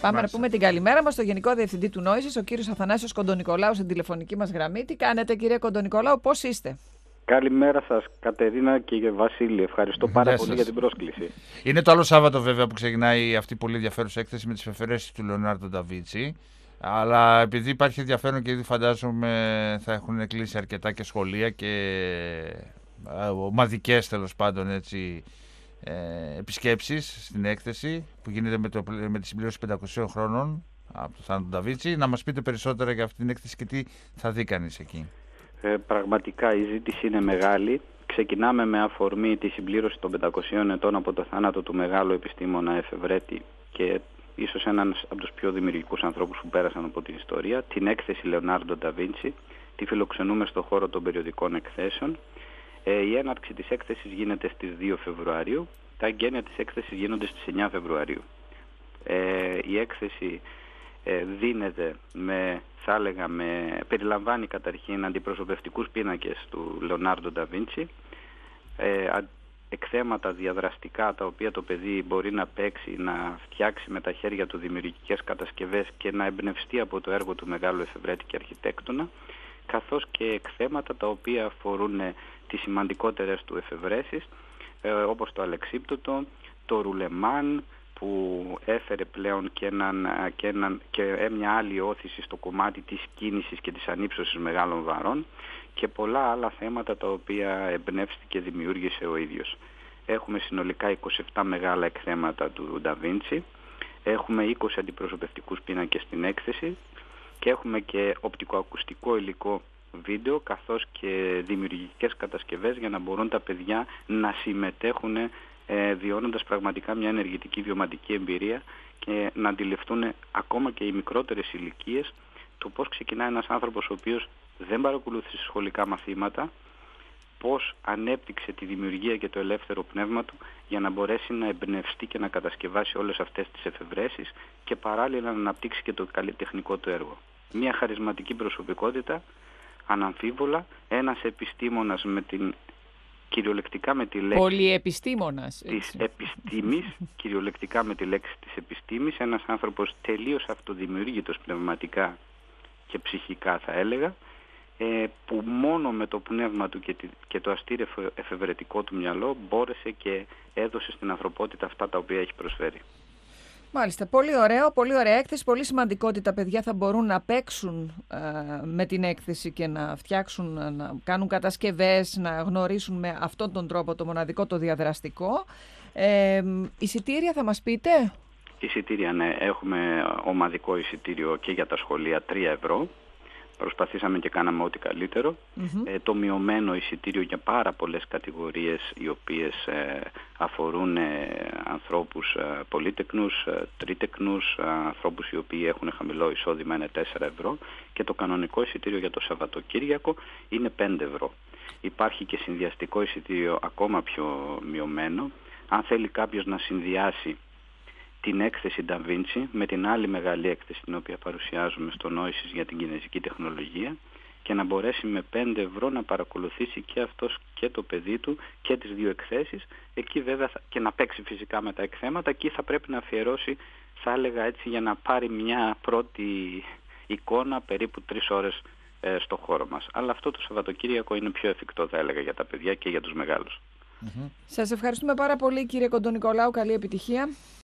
Πάμε να πούμε την καλημέρα μας στο Γενικό Διευθυντή του Νόησης, ο κύριος Αθανάσιος Κοντονικολάου, στην τηλεφωνική μας γραμμή. Τι κάνετε, κύριε Κοντονικολάου, πώς είστε? Καλημέρα σας, Κατερίνα και Βασίλη. Ευχαριστώ πάρα πολύ για την πρόσκληση. Είναι το άλλο Σάββατο, βέβαια, που ξεκινάει αυτή η πολύ ενδιαφέρουσα έκθεση με τις εφευρέσεις του Λεωνάρντο Νταβίντσι. Αλλά επειδή υπάρχει ενδιαφέρον και ήδη φαντάζομαι θα έχουν κλείσει αρκετά και σχολεία και ομαδικές, τέλος πάντων, έτσι, επισκέψεις στην έκθεση που γίνεται με τη συμπλήρωση 500 χρόνων από το θάνατο του Νταβίντσι. Να μας πείτε περισσότερα για αυτή την έκθεση και τι θα δει κανείς εκεί. Πραγματικά η ζήτηση είναι μεγάλη. Ξεκινάμε με αφορμή τη συμπλήρωση των 500 ετών από το θάνατο του μεγάλου επιστήμονα εφευρέτη και ίσως έναν από τους πιο δημιουργικούς ανθρώπους που πέρασαν από την ιστορία, την έκθεση Λεωνάρντο Νταβίντσι. Τη φιλοξενούμε στο χώρο των περιοδικών εκθέσεων. Η έναρξη της έκθεσης γίνεται στις 2 Φεβρουαρίου. Τα εγγένεια της έκθεσης γίνονται στις 9 Φεβρουαρίου. Η έκθεση δίνεται περιλαμβάνει καταρχήν αντιπροσωπευτικούς πίνακες του Λεωνάρντο Νταβίντσι, εκθέματα διαδραστικά τα οποία το παιδί μπορεί να παίξει, να φτιάξει με τα χέρια του δημιουργικές κατασκευές και να εμπνευστεί από το έργο του μεγάλου εφευρέτη και αρχιτέκτονα, καθώς και εκθέματα τα οποία αφορούν τις σημαντικότερες του εφευρέσεις, όπως το αλεξίπτωτο, το ρουλεμάν, που έφερε πλέον και μια άλλη όθηση στο κομμάτι της κίνησης και της ανύψωσης μεγάλων βαρών και πολλά άλλα θέματα τα οποία εμπνεύστηκε και δημιούργησε ο ίδιος. Έχουμε συνολικά 27 μεγάλα εκθέματα του Νταβίντσι, έχουμε 20 αντιπροσωπευτικούς πίνακες στην έκθεση και έχουμε και οπτικοακουστικό υλικό, βίντεο, καθώς και δημιουργικές κατασκευές για να μπορούν τα παιδιά να συμμετέχουν βιώνοντας πραγματικά μια ενεργητική βιωματική εμπειρία και να αντιληφθούν ακόμα και οι μικρότερες ηλικίες το πώς ξεκινά ένας άνθρωπος ο οποίος δεν παρακολούθησε σχολικά μαθήματα, πώς ανέπτυξε τη δημιουργία και το ελεύθερο πνεύμα του για να μπορέσει να εμπνευστεί και να κατασκευάσει όλες αυτές τις εφευρέσεις και παράλληλα να αναπτύξει και το καλλιτεχνικό του έργο. Μια χαρισματική προσωπικότητα, αναμφίβολα, ένας επιστήμονας κυριολεκτικά με τη λέξη πολυεπιστήμονας της επιστήμης, κυριολεκτικά με τη λέξη της επιστήμης, ένας άνθρωπος τελείως αυτοδημιουργήτος πνευματικά και ψυχικά θα έλεγα, που μόνο με το πνεύμα του και το αστήρευ εφευρετικό του μυαλό μπόρεσε και έδωσε στην ανθρωπότητα αυτά τα οποία έχει προσφέρει. Μάλιστα, πολύ ωραίο, πολύ ωραία έκθεση, πολύ σημαντικό ότι τα παιδιά θα μπορούν να παίξουν με την έκθεση και να φτιάξουν, να κάνουν κατασκευές, να γνωρίσουν με αυτόν τον τρόπο το μοναδικό, το διαδραστικό. Εισιτήρια θα μας πείτε? Εισιτήρια, ναι, έχουμε ομαδικό εισιτήριο και για τα σχολεία 3 ευρώ. Προσπαθήσαμε και κάναμε ό,τι καλύτερο. Το μειωμένο εισιτήριο για πάρα πολλές κατηγορίες οι οποίες αφορούν ανθρώπους πολύτεκνους, τρίτεκνους, ανθρώπους οι οποίοι έχουν χαμηλό εισόδημα είναι 4 ευρώ και το κανονικό εισιτήριο για το Σαββατοκύριακο είναι 5 ευρώ. Υπάρχει και συνδυαστικό εισιτήριο ακόμα πιο μειωμένο. Αν θέλει κάποιος να συνδυάσει την έκθεση Νταβίντσι με την άλλη μεγάλη έκθεση την οποία παρουσιάζουμε στο Νόησης για την κινέζικη τεχνολογία και να μπορέσει με 5 ευρώ να παρακολουθήσει και αυτός και το παιδί του και τις δύο εκθέσεις, εκεί βέβαια και να παίξει φυσικά με τα εκθέματα, εκεί θα πρέπει να αφιερώσει, θα έλεγα έτσι, για να πάρει μια πρώτη εικόνα περίπου 3 ώρες στο χώρο μας. Αλλά αυτό το Σαββατοκύριακο είναι πιο εφικτό, θα έλεγα, για τα παιδιά και για τους μεγάλους. Σας ευχαριστούμε πάρα πολύ, κύριε Κοντονικολάου, καλή επιτυχία.